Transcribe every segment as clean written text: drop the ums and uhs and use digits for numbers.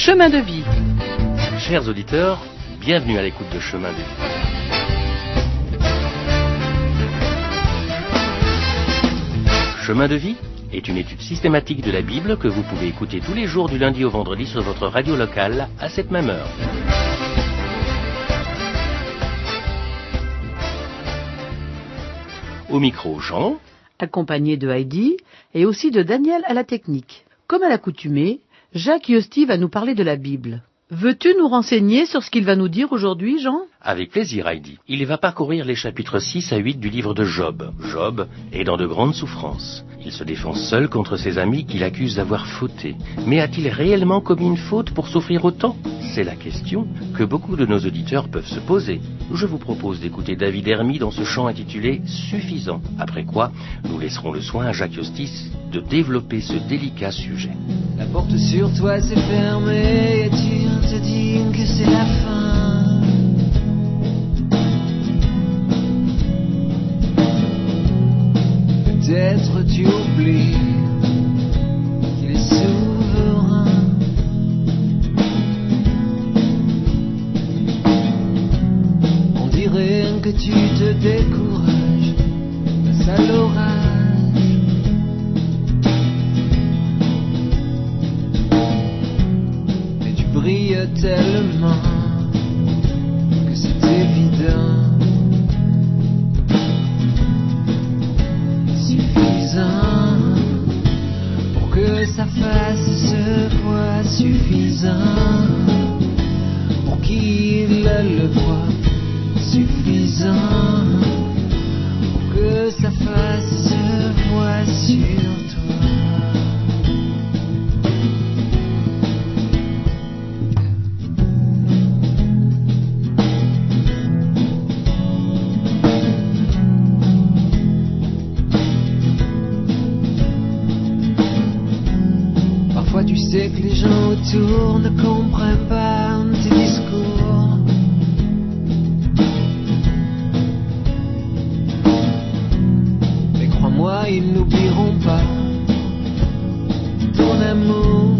Chemin de vie. Chers auditeurs, bienvenue à l'écoute de Chemin de vie. Chemin de vie est une étude systématique de la Bible que vous pouvez écouter tous les jours du lundi au vendredi sur votre radio locale à cette même heure. Au micro, Jean, Accompagné de Heidi et aussi de Daniel à la technique. Comme à l'accoutumée, Jacques Yosti va nous parler de la Bible. Veux-tu nous renseigner sur ce qu'il va nous dire aujourd'hui, Jean? avec plaisir Heidi. Il va parcourir les chapitres 6 à 8 du livre de Job. Job est dans de grandes souffrances. Il se défend seul contre ses amis qui l'accusent d'avoir fauté. Mais a-t-il réellement commis une faute pour souffrir autant? C'est la question que beaucoup de nos auditeurs peuvent se poser. Je vous propose d'écouter David Hermy dans ce chant intitulé « Suffisant ». Après quoi, nous laisserons le soin à Jacques Yostis de développer ce délicat sujet. La porte sur toi s'est fermée et tu te dis que c'est la fin. Peut-être tu oublies qu'il est souverain. On dirait que tu te décourages face à l'orage. Et tu brilles tellement que c'est évident. Pour que sa face se voie, suffisant pour qu'il le voie, suffisant pour que sa face se voie sur toi. Tu sais que les gens autour ne comprennent pas tes discours. Mais crois-moi, ils n'oublieront pas ton amour.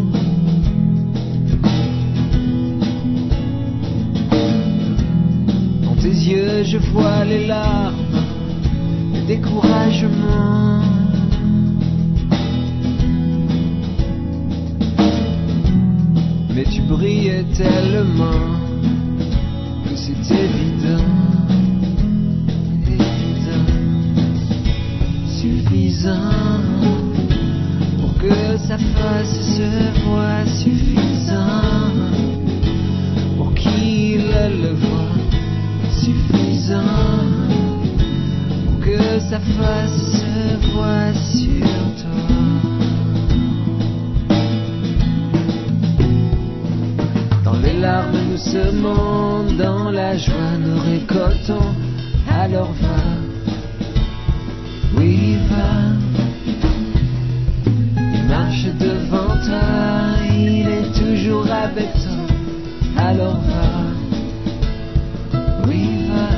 Dans tes yeux, je vois les larmes, le découragement. Mais tu brillais tellement que c'est évident, suffisant pour que sa face se voie, suffisant pour qu'il le voie, suffisant pour que sa face se voie sur toi. Les larmes nous semons, dans la joie nous récoltons. Alors va, oui va. Il marche devant toi, il est toujours avec toi. Alors va, oui va.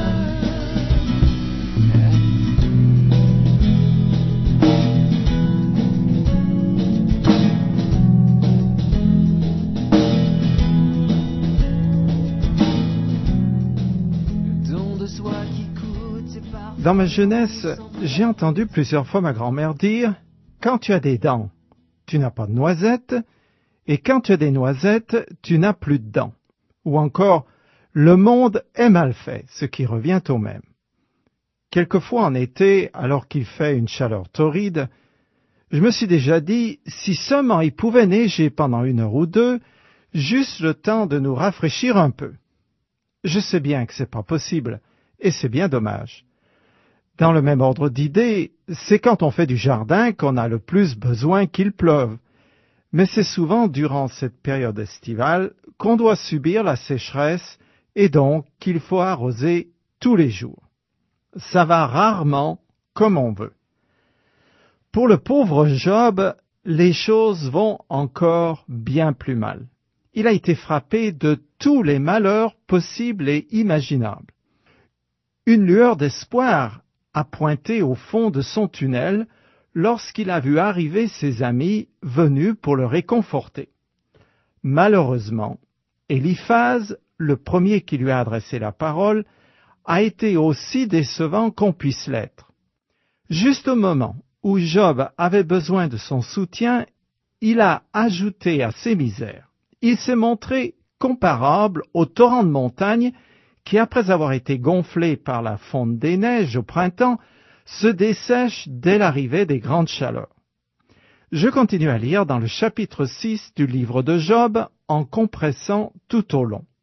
Dans ma jeunesse, j'ai entendu plusieurs fois ma grand-mère dire « Quand tu as des dents, tu n'as pas de noisettes, et quand tu as des noisettes, tu n'as plus de dents. » Ou encore « Le monde est mal fait », ce qui revient au même. Quelquefois en été, alors qu'il fait une chaleur torride, je me suis déjà dit « Si seulement il pouvait neiger pendant 1 heure ou 2, juste le temps de nous rafraîchir un peu. » Je sais bien que c'est pas possible, et c'est bien dommage. Dans le même ordre d'idées, c'est quand on fait du jardin qu'on a le plus besoin qu'il pleuve. Mais c'est souvent durant cette période estivale qu'on doit subir la sécheresse et donc qu'il faut arroser tous les jours. Ça va rarement comme on veut. Pour le pauvre Job, les choses vont encore bien plus mal. Il a été frappé de tous les malheurs possibles et imaginables. Une lueur d'espoir a pointé au fond de son tunnel lorsqu'il a vu arriver ses amis venus pour le réconforter. Malheureusement, Éliphaz, le premier qui lui a adressé la parole, a été aussi décevant qu'on puisse l'être. Juste au moment où Job avait besoin de son soutien, il a ajouté à ses misères. Il s'est montré comparable au torrent de montagne qui, après avoir été gonflé par la fonte des neiges au printemps, se dessèche dès l'arrivée des grandes chaleurs. Je continue à lire dans le chapitre 6 du livre de Job en compressant tout au long.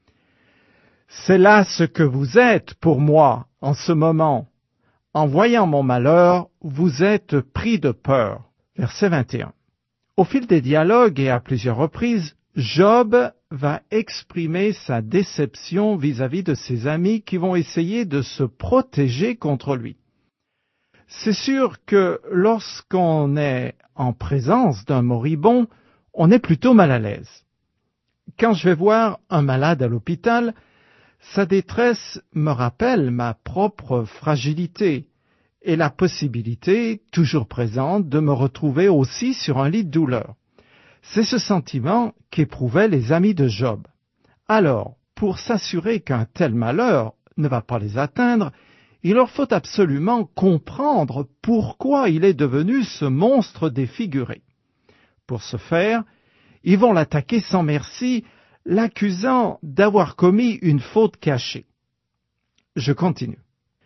C'est là ce que vous êtes pour moi en ce moment. En voyant mon malheur, vous êtes pris de peur. Verset 21. Au fil des dialogues et à plusieurs reprises, Job va exprimer sa déception vis-à-vis de ses amis qui vont essayer de se protéger contre lui. C'est sûr que lorsqu'on est en présence d'un moribond, on est plutôt mal à l'aise. Quand je vais voir un malade à l'hôpital, sa détresse me rappelle ma propre fragilité et la possibilité, toujours présente, de me retrouver aussi sur un lit de douleur. C'est ce sentiment qu'éprouvaient les amis de Job. Alors, pour s'assurer qu'un tel malheur ne va pas les atteindre, il leur faut absolument comprendre pourquoi il est devenu ce monstre défiguré. Pour ce faire, ils vont l'attaquer sans merci, l'accusant d'avoir commis une faute cachée. Je continue.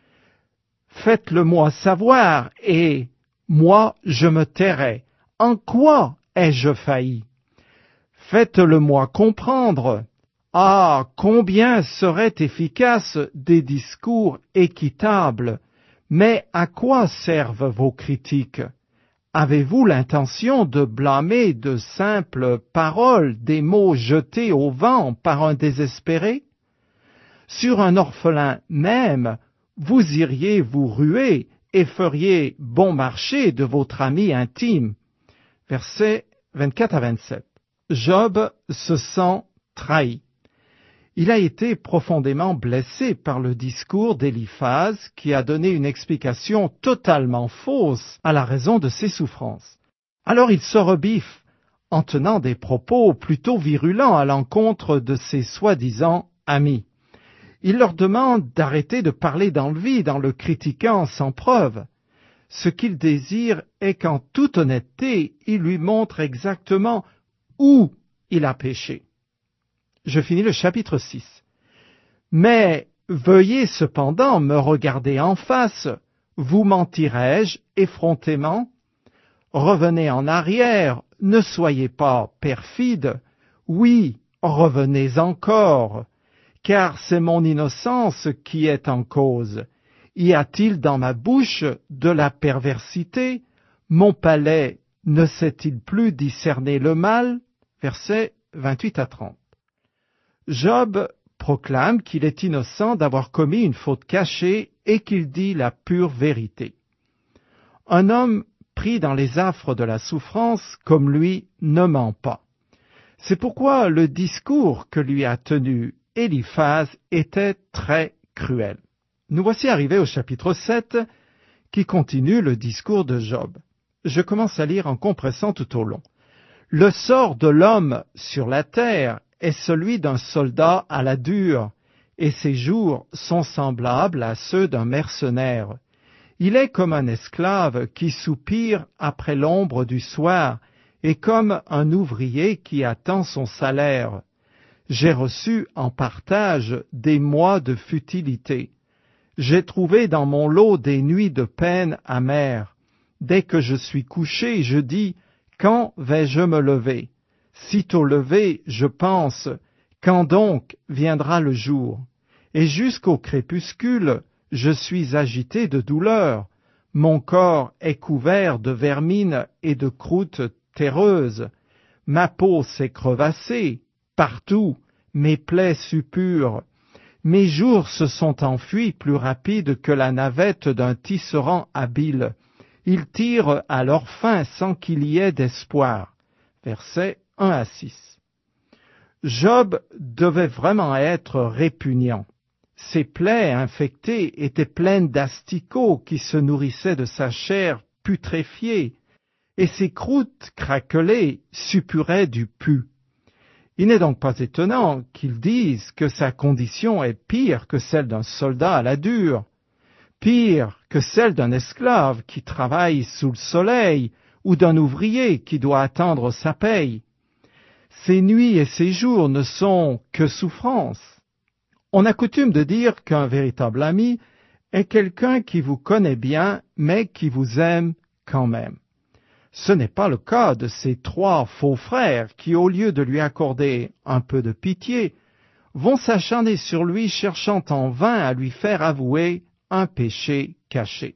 Faites-le-moi savoir, et moi je me tairai. En quoi ai-je failli? Faites-le-moi comprendre. Ah, combien seraient efficaces des discours équitables! Mais à quoi servent vos critiques? Avez-vous l'intention de blâmer de simples paroles, des mots jetés au vent par un désespéré? Sur un orphelin même, vous iriez vous ruer et feriez bon marché de votre ami intime. Versets 24 à 27. Job se sent trahi. Il a été profondément blessé par le discours d'Éliphaz qui a donné une explication totalement fausse à la raison de ses souffrances. Alors il se rebiffe en tenant des propos plutôt virulents à l'encontre de ses soi-disant amis. Il leur demande d'arrêter de parler dans le vide en le critiquant sans preuve. Ce qu'il désire est qu'en toute honnêteté, il lui montre exactement où il a péché. Je finis le chapitre 6. Mais veuillez cependant me regarder en face, vous mentirai-je effrontément? Revenez en arrière, ne soyez pas perfide. Oui, revenez encore, car c'est mon innocence qui est en cause. Y a-t-il dans ma bouche de la perversité? Mon palais ne sait-il plus discerner le mal? Versets 28 à 30. Job proclame qu'il est innocent d'avoir commis une faute cachée et qu'il dit la pure vérité. Un homme pris dans les affres de la souffrance comme lui ne ment pas. C'est pourquoi le discours que lui a tenu Éliphaz était très cruel. Nous voici arrivés au chapitre 7 qui continue le discours de Job. Je commence à lire en compressant tout au long. Le sort de l'homme sur la terre est celui d'un soldat à la dure, et ses jours sont semblables à ceux d'un mercenaire. Il est comme un esclave qui soupire après l'ombre du soir, et comme un ouvrier qui attend son salaire. J'ai reçu en partage des mois de futilité. J'ai trouvé dans mon lot des nuits de peine amère. Dès que je suis couché, je dis, quand vais-je me lever? Sitôt levé, je pense, quand donc viendra le jour? Et jusqu'au crépuscule, je suis agité de douleur. Mon corps est couvert de vermine et de croûtes terreuses. Ma peau s'est crevassée, partout, mes plaies suppurent. Mes jours se sont enfuis plus rapides que la navette d'un tisserand habile. Ils tirent à leur fin sans qu'il y ait d'espoir. Versets 1 à 6. Job devait vraiment être répugnant. Ses plaies infectées étaient pleines d'asticots qui se nourrissaient de sa chair putréfiée, et ses croûtes craquelées suppuraient du pus. Il n'est donc pas étonnant qu'ils disent que sa condition est pire que celle d'un soldat à la dure, pire que celle d'un esclave qui travaille sous le soleil ou d'un ouvrier qui doit attendre sa paye. Ces nuits et ces jours ne sont que souffrances. On a coutume de dire qu'un véritable ami est quelqu'un qui vous connaît bien, mais qui vous aime quand même. Ce n'est pas le cas de ces 3 faux frères qui, au lieu de lui accorder un peu de pitié, vont s'acharner sur lui cherchant en vain à lui faire avouer un péché caché.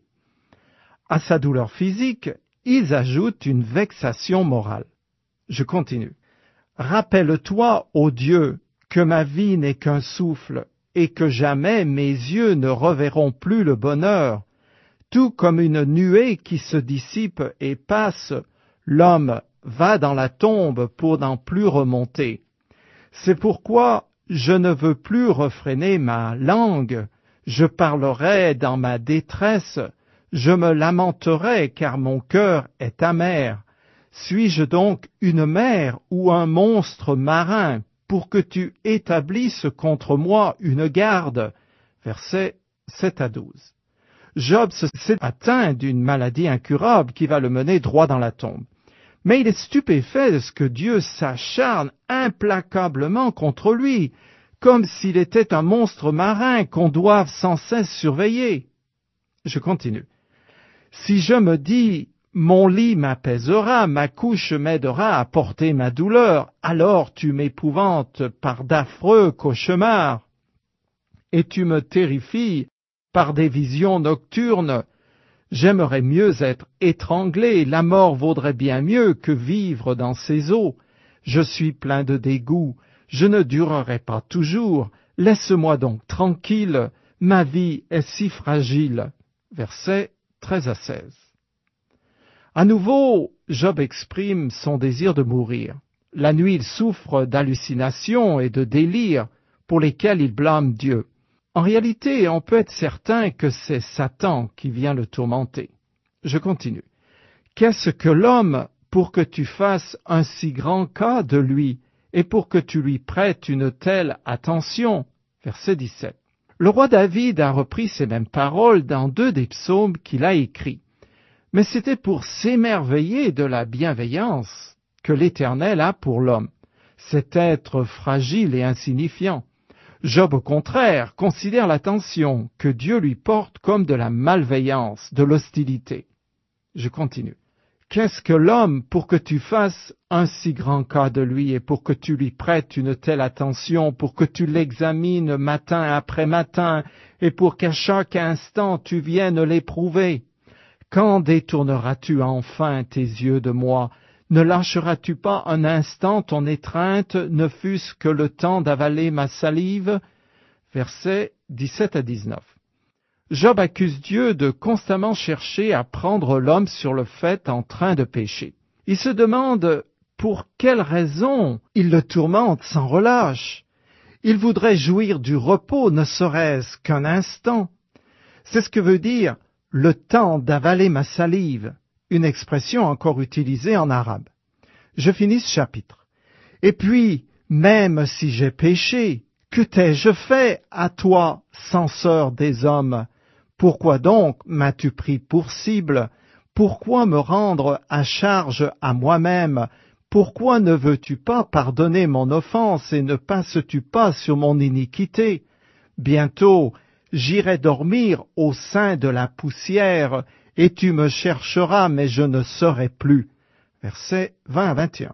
À sa douleur physique, ils ajoutent une vexation morale. Je continue. Rappelle-toi, ô Dieu, que ma vie n'est qu'un souffle, et que jamais mes yeux ne reverront plus le bonheur. Tout comme une nuée qui se dissipe et passe, l'homme va dans la tombe pour n'en plus remonter. C'est pourquoi je ne veux plus refréner ma langue, je parlerai dans ma détresse, je me lamenterai car mon cœur est amer. Suis-je donc une mer ou un monstre marin pour que tu établisses contre moi une garde? Versets 7 à 12. Job s'est atteint d'une maladie incurable qui va le mener droit dans la tombe. Mais il est stupéfait de ce que Dieu s'acharne implacablement contre lui, comme s'il était un monstre marin qu'on doive sans cesse surveiller. Je continue. Si je me dis, mon lit m'apaisera, ma couche m'aidera à porter ma douleur, alors tu m'épouvantes par d'affreux cauchemars, et tu me terrifies par des visions nocturnes. J'aimerais mieux être étranglé, la mort vaudrait bien mieux que vivre dans ces eaux. Je suis plein de dégoût, je ne durerai pas toujours, laisse-moi donc tranquille, ma vie est si fragile. Versets 13 à 16. À nouveau, Job exprime son désir de mourir. La nuit, il souffre d'hallucinations et de délires pour lesquels il blâme Dieu. En réalité, on peut être certain que c'est Satan qui vient le tourmenter. Je continue. Qu'est-ce que l'homme pour que tu fasses un si grand cas de lui et pour que tu lui prêtes une telle attention? Verset 17. Le roi David a repris ces mêmes paroles dans 2 des psaumes qu'il a écrits. Mais c'était pour s'émerveiller de la bienveillance que l'Éternel a pour l'homme, cet être fragile et insignifiant. Job, au contraire, considère l'attention que Dieu lui porte comme de la malveillance, de l'hostilité. Je continue. Qu'est-ce que l'homme pour que tu fasses un si grand cas de lui et pour que tu lui prêtes une telle attention, pour que tu l'examines matin après matin et pour qu'à chaque instant tu viennes l'éprouver? Quand détourneras-tu enfin tes yeux de moi? Ne lâcheras-tu pas un instant ton étreinte, ne fût-ce que le temps d'avaler ma salive? Versets 17 à 19. Job accuse Dieu de constamment chercher à prendre l'homme sur le fait en train de pécher. Il se demande pour quelle raison il le tourmente sans relâche. Il voudrait jouir du repos, ne serait-ce qu'un instant. C'est ce que veut dire le temps d'avaler ma salive, une expression encore utilisée en arabe. Je finis ce chapitre. Et puis, même si j'ai péché, que t'ai-je fait à toi, censeur des hommes? Pourquoi donc m'as-tu pris pour cible? Pourquoi me rendre à charge à moi-même? Pourquoi ne veux-tu pas pardonner mon offense et ne passes-tu pas sur mon iniquité? Bientôt, j'irai dormir au sein de la poussière, et tu me chercheras, mais je ne serai plus. Versets 20 à 21.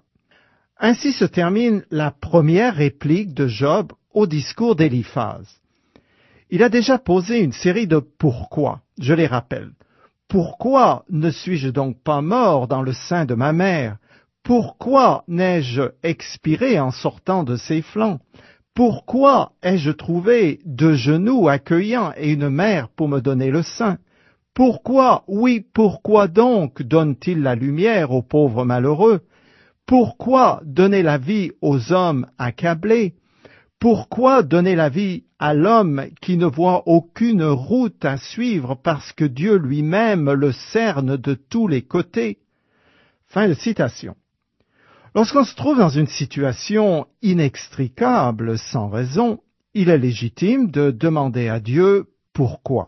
Ainsi se termine la première réplique de Job au discours d'Éliphaz. Il a déjà posé une série de pourquoi, je les rappelle. Pourquoi ne suis-je donc pas mort dans le sein de ma mère? Pourquoi n'ai-je expiré en sortant de ses flancs? Pourquoi ai-je trouvé 2 genoux accueillants et une mère pour me donner le sein? Pourquoi, oui, pourquoi donc donne-t-il la lumière aux pauvres malheureux? Pourquoi donner la vie aux hommes accablés? Pourquoi donner la vie à l'homme qui ne voit aucune route à suivre parce que Dieu lui-même le cerne de tous les côtés? Fin de citation. Lorsqu'on se trouve dans une situation inextricable sans raison, il est légitime de demander à Dieu pourquoi.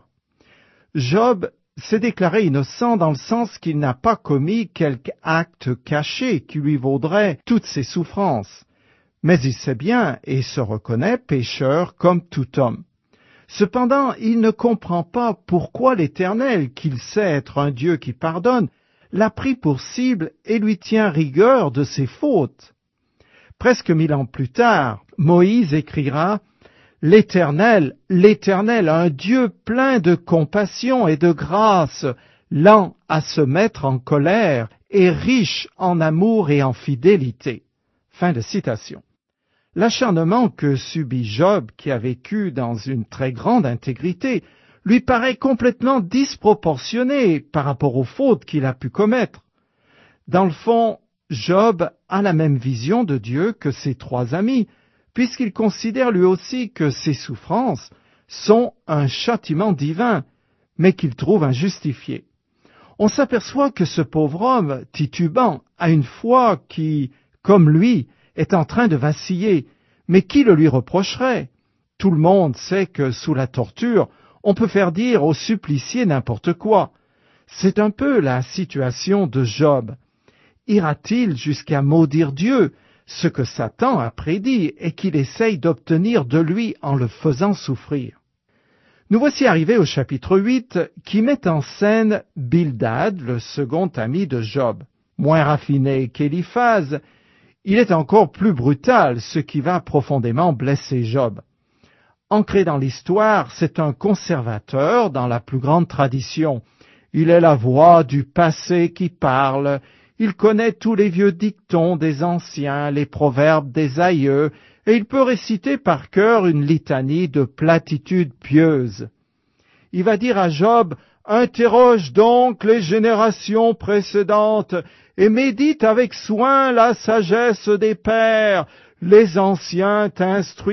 Job s'est déclaré innocent dans le sens qu'il n'a pas commis quelque acte caché qui lui vaudrait toutes ses souffrances. Mais il sait bien et se reconnaît pécheur comme tout homme. Cependant, il ne comprend pas pourquoi l'Éternel, qu'il sait être un Dieu qui pardonne, l'a pris pour cible et lui tient rigueur de ses fautes. Presque 1000 ans plus tard, Moïse écrira « L'Éternel, l'Éternel, un Dieu plein de compassion et de grâce, lent à se mettre en colère et riche en amour et en fidélité. » Fin de citation. L'acharnement que subit Job, qui a vécu dans une très grande intégrité, lui paraît complètement disproportionné par rapport aux fautes qu'il a pu commettre. Dans le fond, Job a la même vision de Dieu que ses 3 amis, puisqu'il considère lui aussi que ses souffrances sont un châtiment divin, mais qu'il trouve injustifié. On s'aperçoit que ce pauvre homme, titubant, a une foi qui, comme lui, est en train de vaciller, mais qui le lui reprocherait? Tout le monde sait que sous la torture, on peut faire dire au supplicié n'importe quoi. C'est un peu la situation de Job. Ira-t-il jusqu'à maudire Dieu, ce que Satan a prédit et qu'il essaye d'obtenir de lui en le faisant souffrir? Nous voici arrivés au chapitre 8 qui met en scène Bildad, le second ami de Job. Moins raffiné qu'Éliphaz, il est encore plus brutal, ce qui va profondément blesser Job. Ancré dans l'histoire, c'est un conservateur dans la plus grande tradition. Il est la voix du passé qui parle, il connaît tous les vieux dictons des anciens, les proverbes des aïeux, et il peut réciter par cœur une litanie de platitudes pieuses. Il va dire à Job, « Interroge donc les générations précédentes, et médite avec soin la sagesse des pères, les anciens t'instruiront. »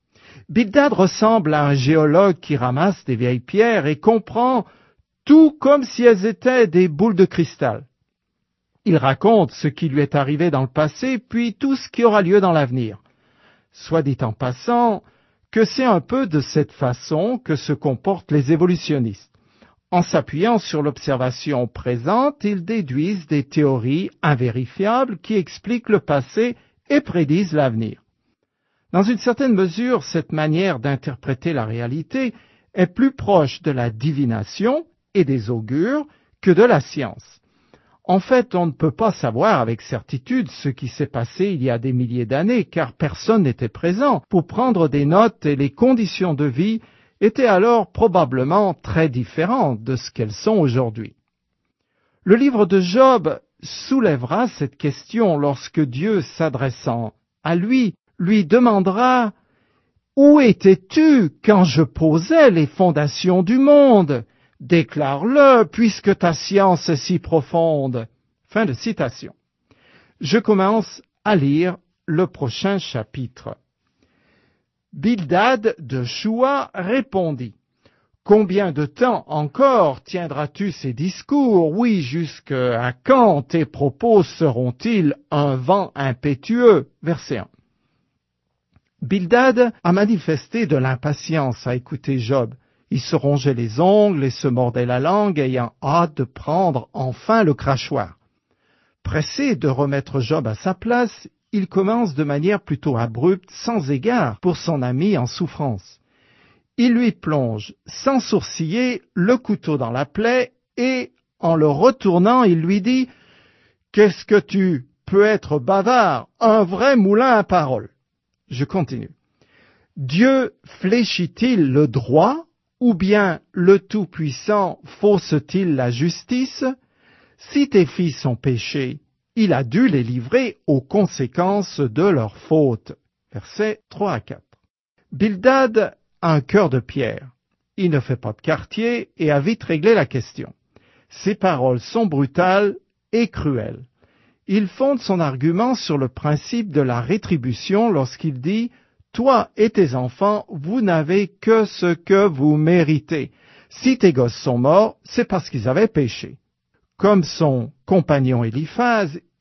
Bildad ressemble à un géologue qui ramasse des vieilles pierres et comprend tout comme si elles étaient des boules de cristal. Il raconte ce qui lui est arrivé dans le passé, puis tout ce qui aura lieu dans l'avenir. Soit dit en passant que c'est un peu de cette façon que se comportent les évolutionnistes. En s'appuyant sur l'observation présente, ils déduisent des théories invérifiables qui expliquent le passé et prédisent l'avenir. Dans une certaine mesure, cette manière d'interpréter la réalité est plus proche de la divination et des augures que de la science. En fait, on ne peut pas savoir avec certitude ce qui s'est passé il y a des milliers d'années, car personne n'était présent pour prendre des notes et les conditions de vie étaient alors probablement très différentes de ce qu'elles sont aujourd'hui. Le livre de Job soulèvera cette question lorsque Dieu, s'adressant à lui, lui demandera « Où étais-tu quand je posais les fondations du monde ? Déclare-le, puisque ta science est si profonde. » Fin de citation. Je commence à lire le prochain chapitre. Bildad de Choua répondit, « Combien de temps encore tiendras-tu ces discours? Oui, jusqu'à quand tes propos seront-ils un vent impétueux? » Verset 1. Bildad a manifesté de l'impatience à écouter Job. Il se rongeait les ongles et se mordait la langue, ayant hâte de prendre enfin le crachoir. Pressé de remettre Job à sa place, il commence de manière plutôt abrupte, sans égard pour son ami en souffrance. Il lui plonge, sans sourciller, le couteau dans la plaie et, en le retournant, il lui dit « Qu'est-ce que tu peux être bavard, un vrai moulin à paroles !» Je continue. « Dieu fléchit-il le droit, ou bien le Tout-Puissant fausse-t-il la justice? Si tes fils ont péché, il a dû les livrer aux conséquences de leurs fautes. » Versets 3 à 4. Bildad a un cœur de pierre. Il ne fait pas de quartier et a vite réglé la question. Ses paroles sont brutales et cruelles. Il fonde son argument sur le principe de la rétribution lorsqu'il dit « Toi et tes enfants, vous n'avez que ce que vous méritez. Si tes gosses sont morts, c'est parce qu'ils avaient péché. » Comme son compagnon Éliphaz,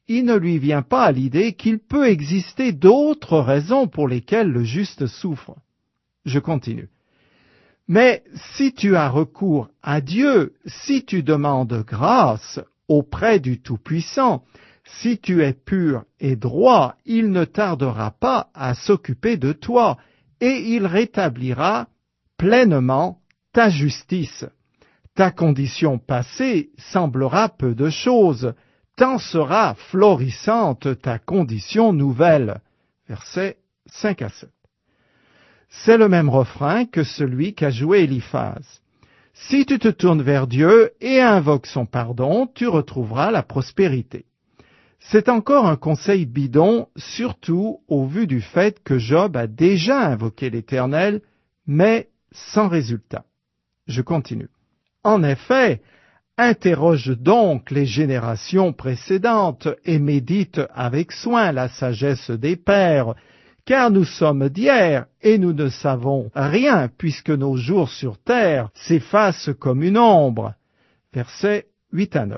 il ne lui vient pas à l'idée qu'il peut exister d'autres raisons pour lesquelles le juste souffre. Je continue. Mais si tu as recours à Dieu, si tu demandes grâce auprès du Tout-Puissant, si tu es pur et droit, il ne tardera pas à s'occuper de toi, et il rétablira pleinement ta justice. Ta condition passée semblera peu de chose, tant sera florissante ta condition nouvelle. Versets 5 à 7. C'est le même refrain que celui qu'a joué Éliphaz. Si tu te tournes vers Dieu et invoques son pardon, tu retrouveras la prospérité. C'est encore un conseil bidon, surtout au vu du fait que Job a déjà invoqué l'Éternel, mais sans résultat. Je continue. En effet, interroge donc les générations précédentes et médite avec soin la sagesse des pères, car nous sommes d'hier et nous ne savons rien puisque nos jours sur terre s'effacent comme une ombre. Versets 8 à 9.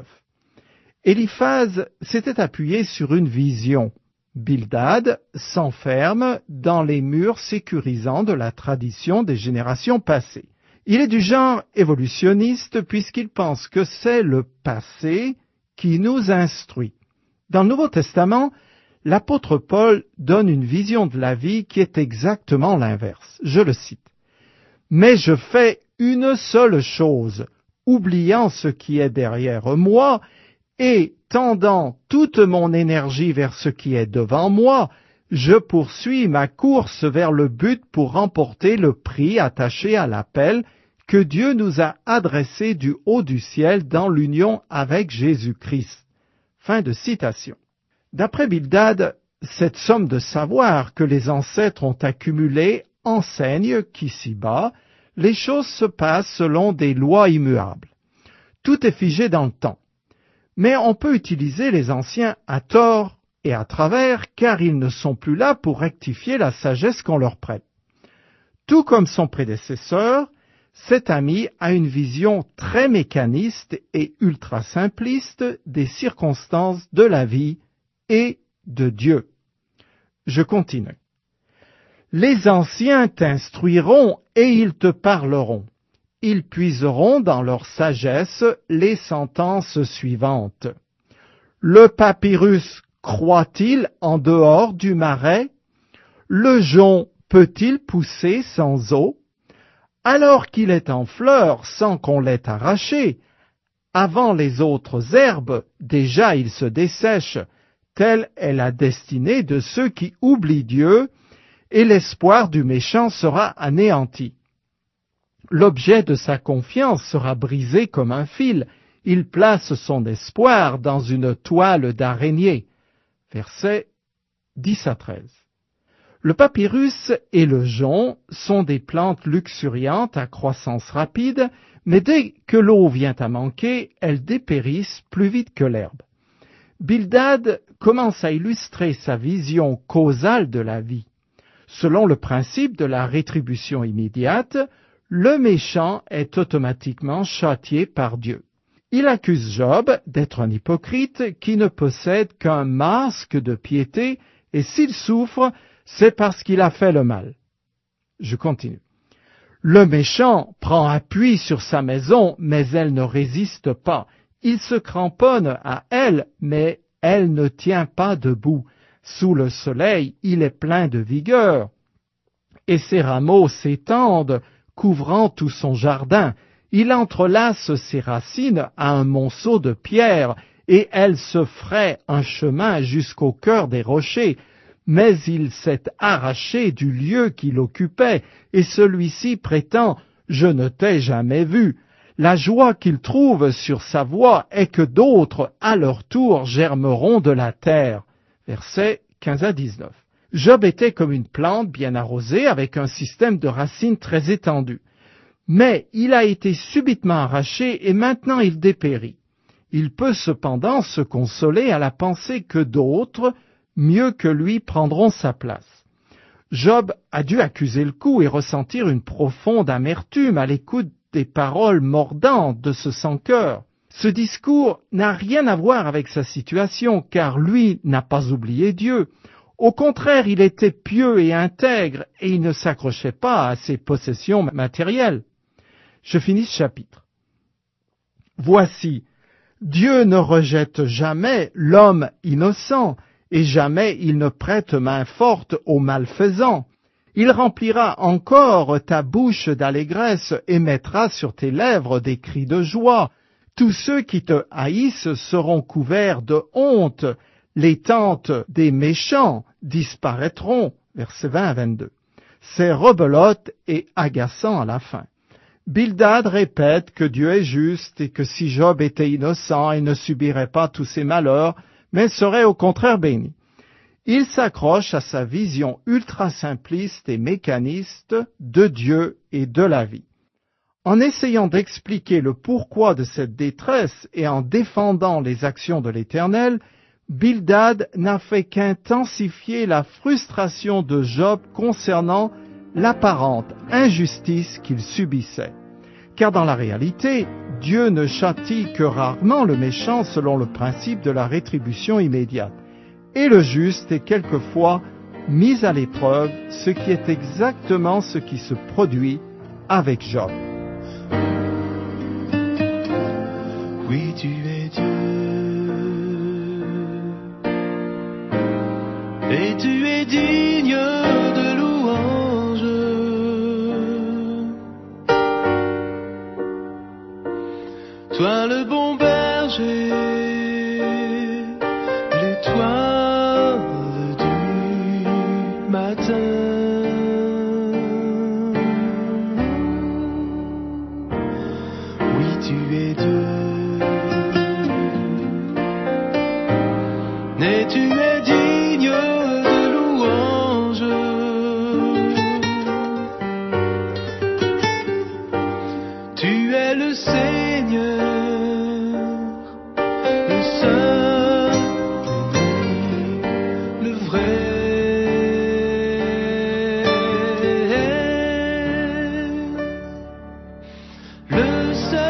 Éliphaz s'était appuyé sur une vision. Bildad s'enferme dans les murs sécurisants de la tradition des générations passées. Il est du genre évolutionniste puisqu'il pense que c'est le passé qui nous instruit. Dans le Nouveau Testament, l'apôtre Paul donne une vision de la vie qui est exactement l'inverse. Je le cite. « Mais je fais une seule chose, oubliant ce qui est derrière moi et tendant toute mon énergie vers ce qui est devant moi, je poursuis ma course vers le but pour remporter le prix attaché à l'appel que Dieu nous a adressé du haut du ciel dans l'union avec Jésus-Christ. » Fin de citation. D'après Bildad, cette somme de savoir que les ancêtres ont accumulée enseigne qu'ici-bas, les choses se passent selon des lois immuables. Tout est figé dans le temps. Mais on peut utiliser les anciens à tort et à travers, car ils ne sont plus là pour rectifier la sagesse qu'on leur prête. Tout comme son prédécesseur, cet ami a une vision très mécaniste et ultra simpliste des circonstances de la vie et de Dieu. Je continue. Les anciens t'instruiront et ils te parleront. Ils puiseront dans leur sagesse les sentences suivantes. Le papyrus croît-il en dehors du marais? Le jonc peut-il pousser sans eau? Alors qu'il est en fleur sans qu'on l'ait arraché, avant les autres herbes, déjà il se dessèche. Telle est la destinée de ceux qui oublient Dieu, et l'espoir du méchant sera anéanti. L'objet de sa confiance sera brisé comme un fil. Il place son espoir dans une toile d'araignée. Versets 10 à 13. Le papyrus et le jonc sont des plantes luxuriantes à croissance rapide, mais dès que l'eau vient à manquer, elles dépérissent plus vite que l'herbe. Bildad commence à illustrer sa vision causale de la vie. Selon le principe de la rétribution immédiate, le méchant est automatiquement châtié par Dieu. Il accuse Job d'être un hypocrite qui ne possède qu'un masque de piété, et s'il souffre, c'est parce qu'il a fait le mal. Je continue. Le méchant prend appui sur sa maison, mais elle ne résiste pas. Il se cramponne à elle, mais elle ne tient pas debout. Sous le soleil, il est plein de vigueur, et ses rameaux s'étendent, couvrant tout son jardin. Il entrelace ses racines à un monceau de pierre, et elle se fraie un chemin jusqu'au cœur des rochers. Mais il s'est arraché du lieu qu'il occupait, et celui-ci prétend « Je ne t'ai jamais vu ». La joie qu'il trouve sur sa voie est que d'autres, à leur tour, germeront de la terre. Versets 15 à 19. Job était comme une plante bien arrosée avec un système de racines très étendu. Mais il a été subitement arraché et maintenant il dépérit. Il peut cependant se consoler à la pensée que d'autres, mieux que lui, prendront sa place. Job a dû accuser le coup et ressentir une profonde amertume à l'écoute des paroles mordantes de ce sans-cœur. Ce discours n'a rien à voir avec sa situation, car lui n'a pas oublié Dieu. Au contraire, il était pieux et intègre, et il ne s'accrochait pas à ses possessions matérielles. Je finis ce chapitre. Voici, Dieu ne rejette jamais l'homme innocent, et jamais il ne prête main forte aux malfaisants. Il remplira encore ta bouche d'allégresse et mettra sur tes lèvres des cris de joie. Tous ceux qui te haïssent seront couverts de honte. Les tentes des méchants disparaîtront. Versets 20 à 22. C'est rebelote et agaçant à la fin. Bildad répète que Dieu est juste et que si Job était innocent, il ne subirait pas tous ses malheurs, mais serait au contraire béni. Il s'accroche à sa vision ultra-simpliste et mécaniste de Dieu et de la vie. En essayant d'expliquer le pourquoi de cette détresse et en défendant les actions de l'Éternel, Bildad n'a fait qu'intensifier la frustration de Job concernant l'apparente injustice qu'il subissait. Car dans la réalité, Dieu ne châtie que rarement le méchant selon le principe de la rétribution immédiate. Et le juste est quelquefois mis à l'épreuve, ce qui est exactement ce qui se produit avec Job. Oui, tu es Dieu, et tu es digne de louange. Toi le bon berger, l'étoile du matin. Oui, tu es Dieu. Et tu es digne de louange. Tu es le Seigneur, le seul, le vrai. Le seul.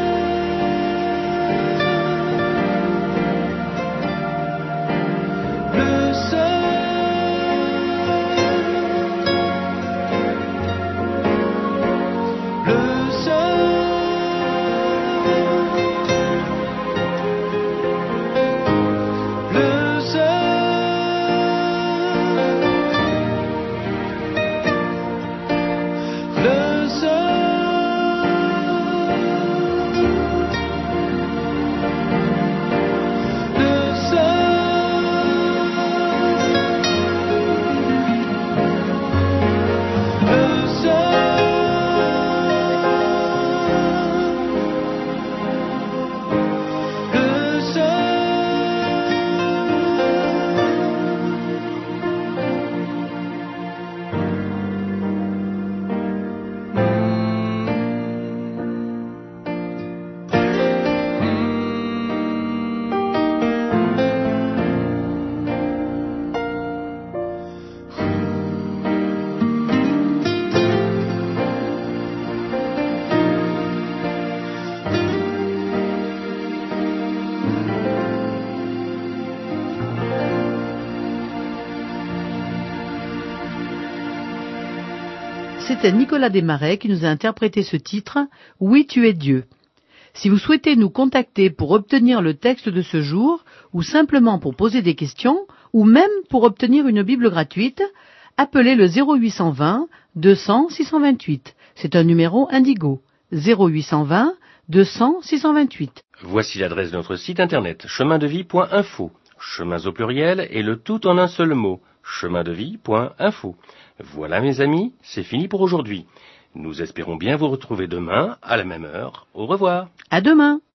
C'était Nicolas Desmarais qui nous a interprété ce titre « Oui, tu es Dieu ». Si vous souhaitez nous contacter pour obtenir le texte de ce jour, ou simplement pour poser des questions, ou même pour obtenir une Bible gratuite, appelez le 0820 200 628. C'est un numéro Indigo. 0820 200 628. Voici l'adresse de notre site internet chemindevie.info. Chemins au pluriel et le tout en un seul mot. chemindevie.info. Voilà mes amis, c'est fini pour aujourd'hui. Nous espérons bien vous retrouver demain à la même heure. Au revoir. À demain.